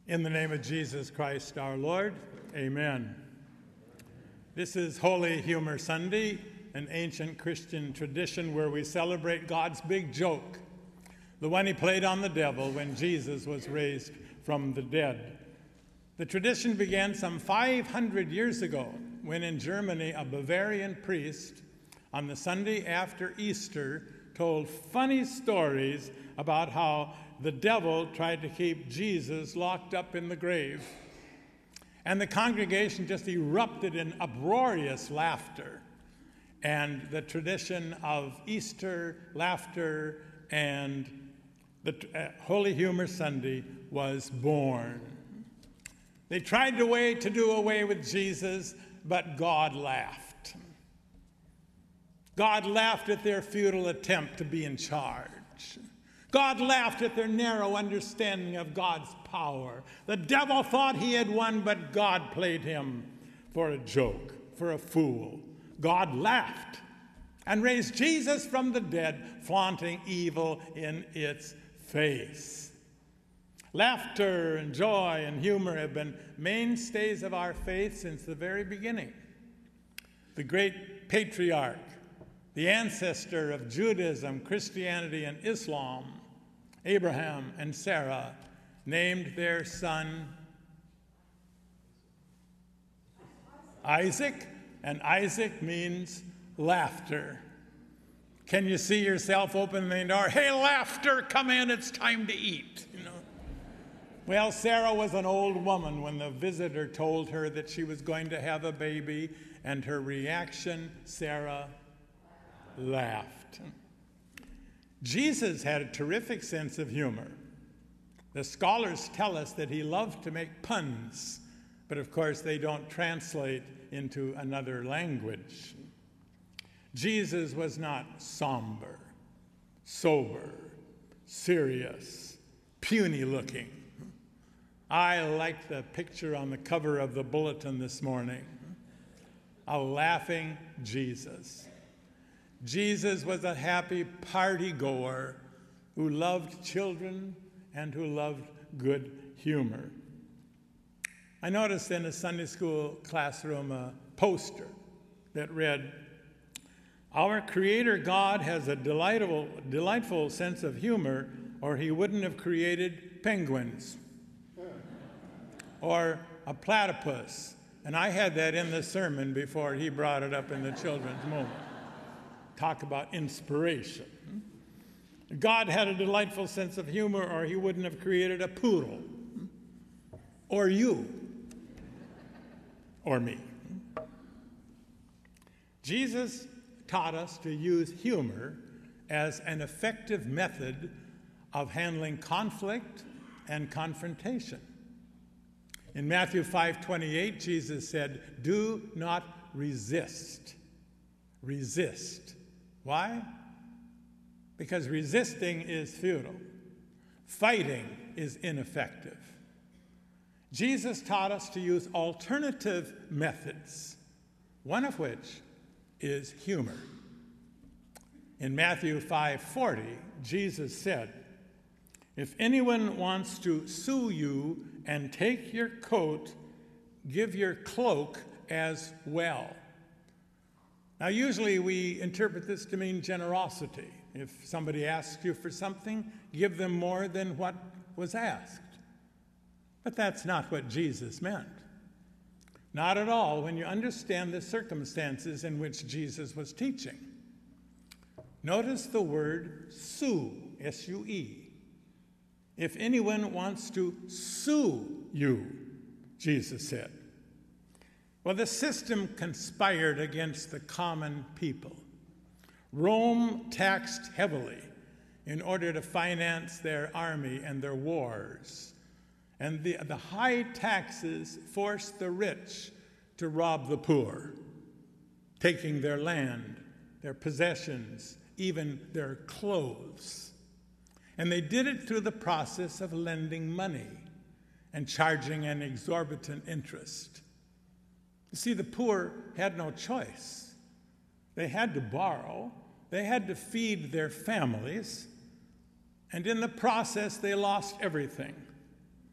In the name of Jesus Christ our Lord, amen. This is Holy Humor Sunday, an ancient Christian tradition where we celebrate God's big joke, the one he played on the devil when Jesus was raised from the dead. The tradition began some 500 years ago when in Germany a Bavarian priest on the Sunday after Easter told funny stories about how the devil tried to keep Jesus locked up in the grave. And the congregation just erupted in uproarious laughter. And the tradition of Easter laughter and the Holy Humor Sunday was born. They tried to do away with Jesus, but God laughed. God laughed at their futile attempt to be in charge. God laughed at their narrow understanding of God's power. The devil thought he had won, but God played him for a joke, for a fool. God laughed and raised Jesus from the dead, flaunting evil in its face. Laughter and joy and humor have been mainstays of our faith since the very beginning. The great patriarch, the ancestor of Judaism, Christianity, and Islam, Abraham and Sarah, named their son Isaac, and Isaac means laughter. Can you see yourself opening the door? Hey, laughter, come in, it's time to eat. Well, Sarah was an old woman when the visitor told her that she was going to have a baby, and her reaction, Sarah laughed. Jesus had a terrific sense of humor. The scholars tell us that he loved to make puns, but of course they don't translate into another language. Jesus was not somber, sober, serious, puny looking. I liked the picture on the cover of the bulletin this morning. A laughing Jesus. Jesus was a happy party goer who loved children and who loved good humor. I noticed in a Sunday school classroom a poster that read, "Our Creator God has a delightful sense of humor, or he wouldn't have created penguins." Or a platypus. And I had that in the sermon before he brought it up in the children's moment. Talk about inspiration. God had a delightful sense of humor, or he wouldn't have created a poodle. Or you. Or me. Jesus taught us to use humor as an effective method of handling conflict and confrontation. In Matthew 5:28, Jesus said, "Do not resist." Resist. Why? Because resisting is futile. Fighting is ineffective. Jesus taught us to use alternative methods, one of which is humor. In Matthew 5:40, Jesus said, "If anyone wants to sue you and take your coat, give your cloak as well." Now, usually we interpret this to mean generosity. If somebody asks you for something, give them more than what was asked. But that's not what Jesus meant. Not at all when you understand the circumstances in which Jesus was teaching. Notice the word sue, S-U-E. If anyone wants to sue you, Jesus said. Well, the system conspired against the common people. Rome taxed heavily in order to finance their army and their wars. And the high taxes forced the rich to rob the poor, taking their land, their possessions, even their clothes. And they did it through the process of lending money and charging an exorbitant interest. You see, the poor had no choice. They had to borrow, they had to feed their families, and in the process, they lost everything.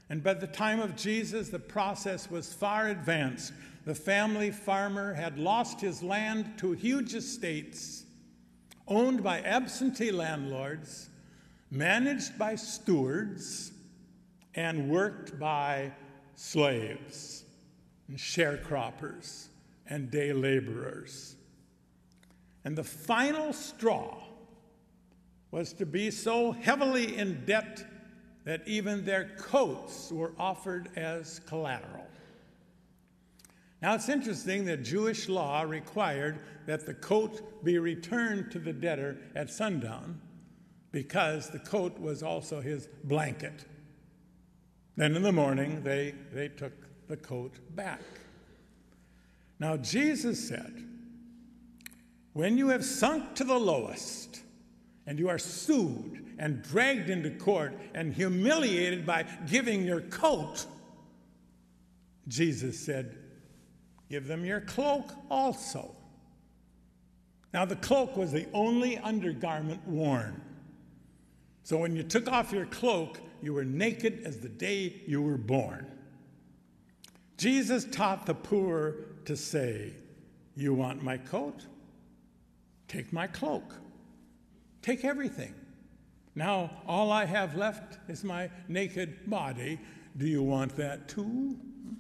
And by the time of Jesus, the process was far advanced. The family farmer had lost his land to huge estates, owned by absentee landlords, managed by stewards, and worked by slaves and sharecroppers and day laborers. And the final straw was to be so heavily in debt that even their coats were offered as collateral. Now, it's interesting that Jewish law required that the coat be returned to the debtor at sundown because the coat was also his blanket. Then in the morning, they took the coat back. Now, Jesus said, when you have sunk to the lowest, and you are sued and dragged into court and humiliated by giving your coat, Jesus said, give them your cloak also. Now, the cloak was the only undergarment worn. So when you took off your cloak, you were naked as the day you were born. Jesus taught the poor to say, you want my coat? Take my cloak. Take everything. Now, all I have left is my naked body. Do you want that too?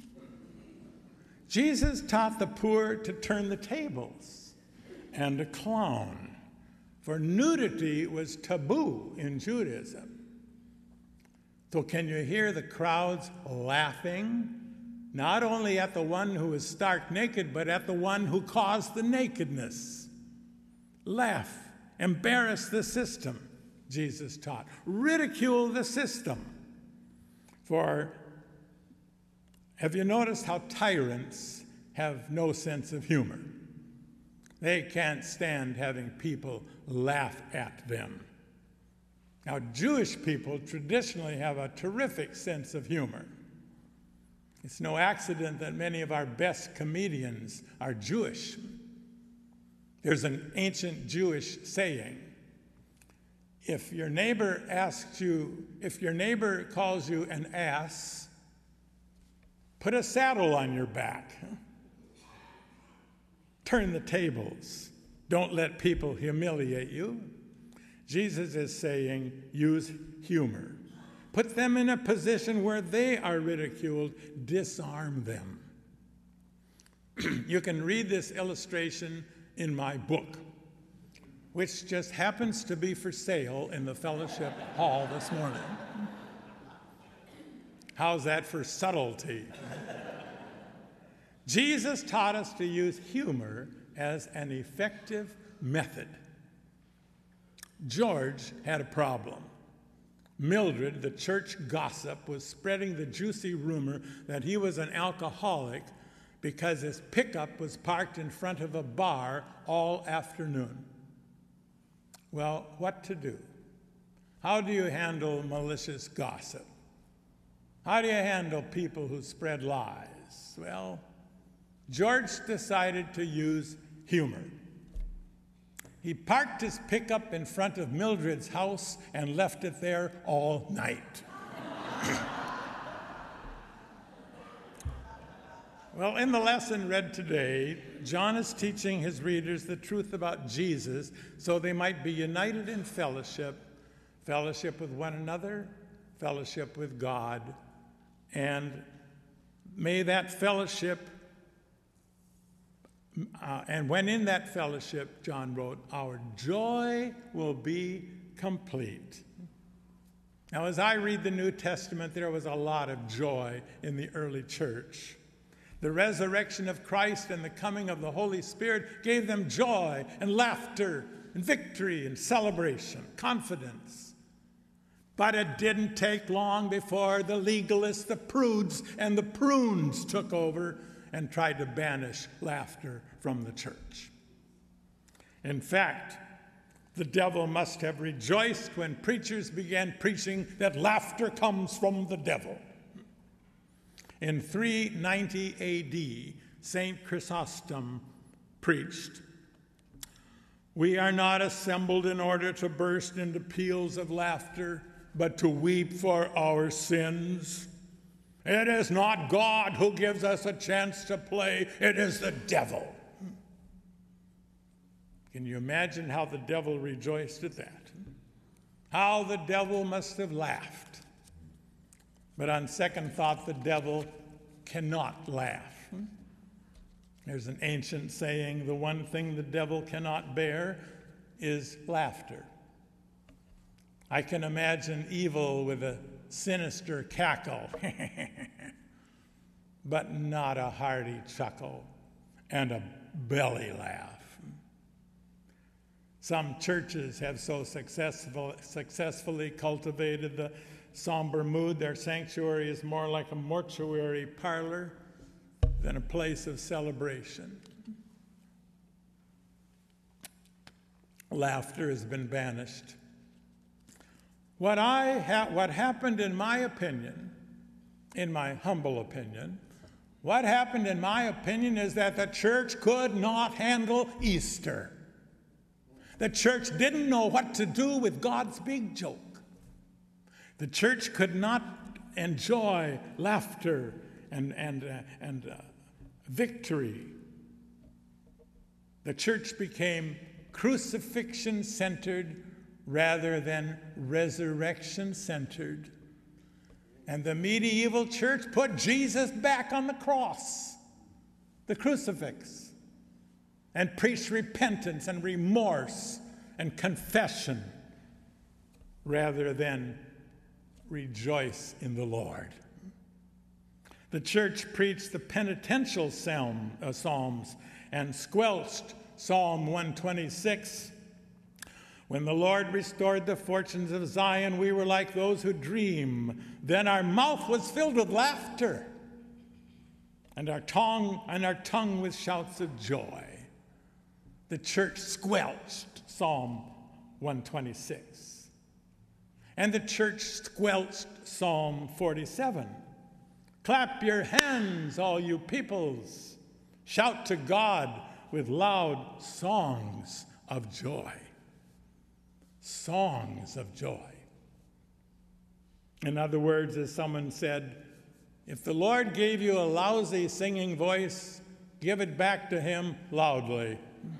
Jesus taught the poor to turn the tables and to clown, for nudity was taboo in Judaism. So can you hear the crowds laughing, not only at the one who is stark naked, but at the one who caused the nakedness? Laugh, embarrass the system, Jesus taught. Ridicule the system. For have you noticed how tyrants have no sense of humor? They can't stand having people laugh at them. Now, Jewish people traditionally have a terrific sense of humor. It's no accident that many of our best comedians are Jewish. There's an ancient Jewish saying, if your neighbor calls you an ass, put a saddle on your back. Turn the tables. Don't let people humiliate you. Jesus is saying, use humor. Put them in a position where they are ridiculed. Disarm them. You can read this illustration in my book, which just happens to be for sale in the fellowship hall this morning. How's that for subtlety? Jesus taught us to use humor as an effective method. George had a problem. Mildred, the church gossip, was spreading the juicy rumor that he was an alcoholic because his pickup was parked in front of a bar all afternoon. Well, what to do? How do you handle malicious gossip? How do you handle people who spread lies? Well, George decided to use humor. He parked his pickup in front of Mildred's house and left it there all night. Well, in the lesson read today, John is teaching his readers the truth about Jesus so they might be united in fellowship, fellowship with one another, fellowship with God, and may that fellowship, and when in that fellowship, John wrote, our joy will be complete. Now, as I read the New Testament, there was a lot of joy in the early church. The resurrection of Christ and the coming of the Holy Spirit gave them joy and laughter and victory and celebration, confidence. But it didn't take long before the legalists, the prudes, and the prunes took over and tried to banish laughter from the church. In fact, the devil must have rejoiced when preachers began preaching that laughter comes from the devil. In 390 A.D., St. Chrysostom preached, "We are not assembled in order to burst into peals of laughter, but to weep for our sins. It is not God who gives us a chance to play, it is the devil. Can you imagine how the devil rejoiced at that? How the devil must have laughed. But on second thought, the devil cannot laugh. There's an ancient saying, the one thing the devil cannot bear is laughter. I can imagine evil with a sinister cackle, but not a hearty chuckle and a belly laugh. Some churches have so successfully cultivated the somber mood, their sanctuary is more like a mortuary parlor than a place of celebration. Laughter has been banished. What happened in my opinion, in my humble opinion, what happened in my opinion is that the church could not handle Easter. The church didn't know what to do with God's big joke. The church could not enjoy laughter and victory. The church became crucifixion-centered rather than resurrection-centered. And the medieval church put Jesus back on the cross, the crucifix, and preached repentance and remorse and confession rather than rejoice in the Lord. The church preached the penitential psalms and squelched Psalm 126. When the Lord restored the fortunes of Zion, we were like those who dream. Then our mouth was filled with laughter, and our tongue with shouts of joy. The church squelched Psalm 126. And the church squelched Psalm 47. Clap your hands, all you peoples. Shout to God with loud songs of joy. Songs of joy. In other words, as someone said, if the Lord gave you a lousy singing voice, give it back to him loudly.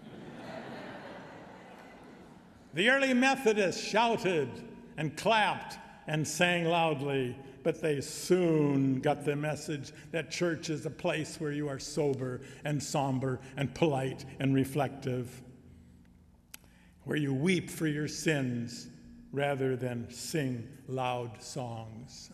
The early Methodists shouted and clapped and sang loudly, but they soon got the message that church is a place where you are sober and somber and polite and reflective, where you weep for your sins rather than sing loud songs.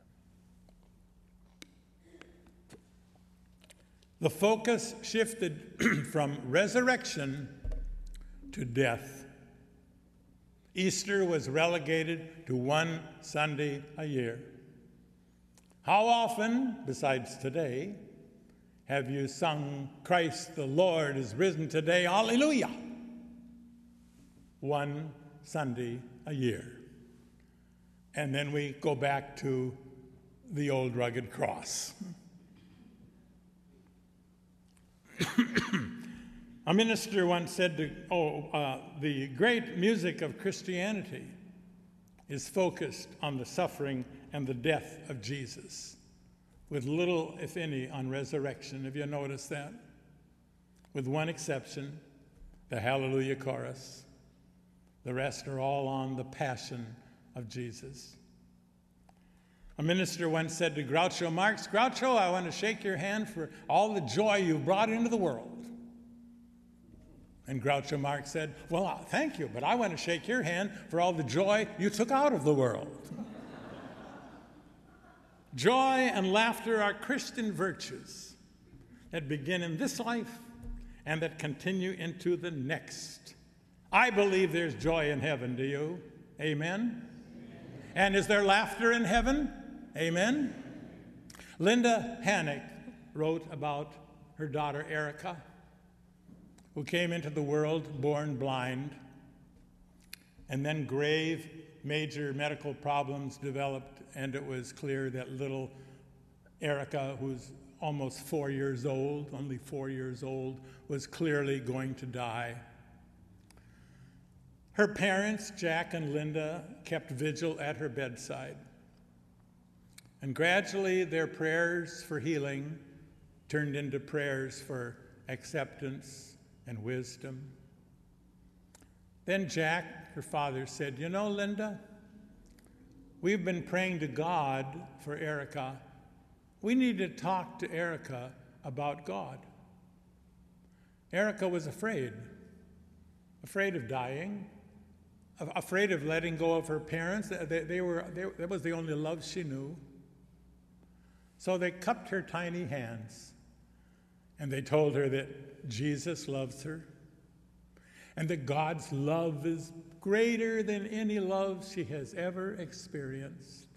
The focus shifted from resurrection to death. Easter was relegated to one Sunday a year. How often, besides today, have you sung, Christ the Lord is risen today, hallelujah? One Sunday a year. And then we go back to the old rugged cross. A minister once said, the great music of Christianity is focused on the suffering and the death of Jesus, with little, if any, on resurrection. Have you noticed that? With one exception, the Hallelujah chorus. The rest are all on the passion of Jesus. A minister once said to Groucho Marx, Groucho, I want to shake your hand for all the joy you've brought into the world. And Groucho Marx said, well, thank you, but I want to shake your hand for all the joy you took out of the world. Joy and laughter are Christian virtues that begin in this life and that continue into the next. I believe there's joy in heaven, do you? Amen? And is there laughter in heaven? Amen? Linda Hannock wrote about her daughter Erica, who came into the world born blind, and then grave, major medical problems developed, and it was clear that little Erica, who's almost 4 years old, only 4 years old, was clearly going to die. Her parents, Jack and Linda, kept vigil at her bedside. And gradually their prayers for healing turned into prayers for acceptance and wisdom. Then Jack, her father, said, "You know, Linda, we've been praying to God for Erica. We need to talk to Erica about God." Erica was afraid of dying, afraid of letting go of her parents. That was the only love she knew. So they cupped her tiny hands, and they told her that Jesus loves her, and that God's love is greater than any love she has ever experienced.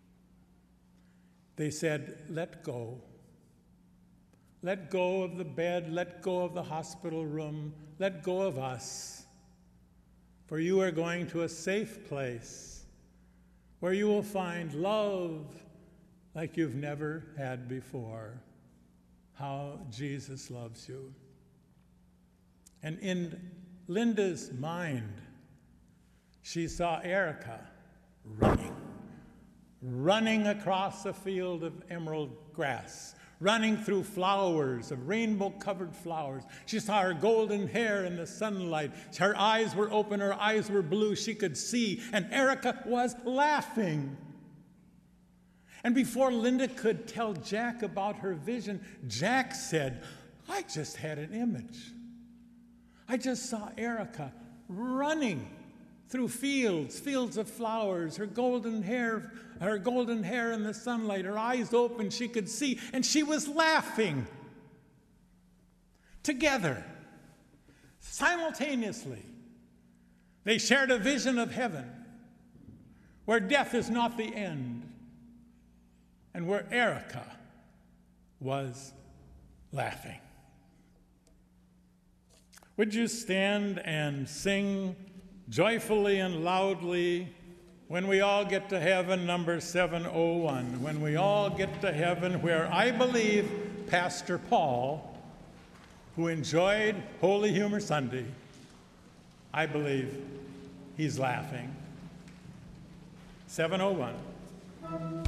They said, "Let go. Let go of the bed, let go of the hospital room, let go of us. For you are going to a safe place where you will find love like you've never had before. How Jesus loves you." And in Linda's mind, she saw Erica running across a field of emerald grass, running through flowers of rainbow-covered flowers. She saw her golden hair in the sunlight. Her eyes were open, her eyes were blue. She could see, and Erica was laughing. And before Linda could tell Jack about her vision, Jack said, "I just had an image. I just saw Erica running through fields of flowers, her golden hair in the sunlight, her eyes open, she could see, and she was laughing." Together, simultaneously, they shared a vision of heaven where death is not the end, and where Erica was laughing. Would you stand and sing joyfully and loudly, "When we all get to heaven," number 701. When we all get to heaven, where I believe Pastor Paul, who enjoyed Holy Humor Sunday, I believe he's laughing. 701.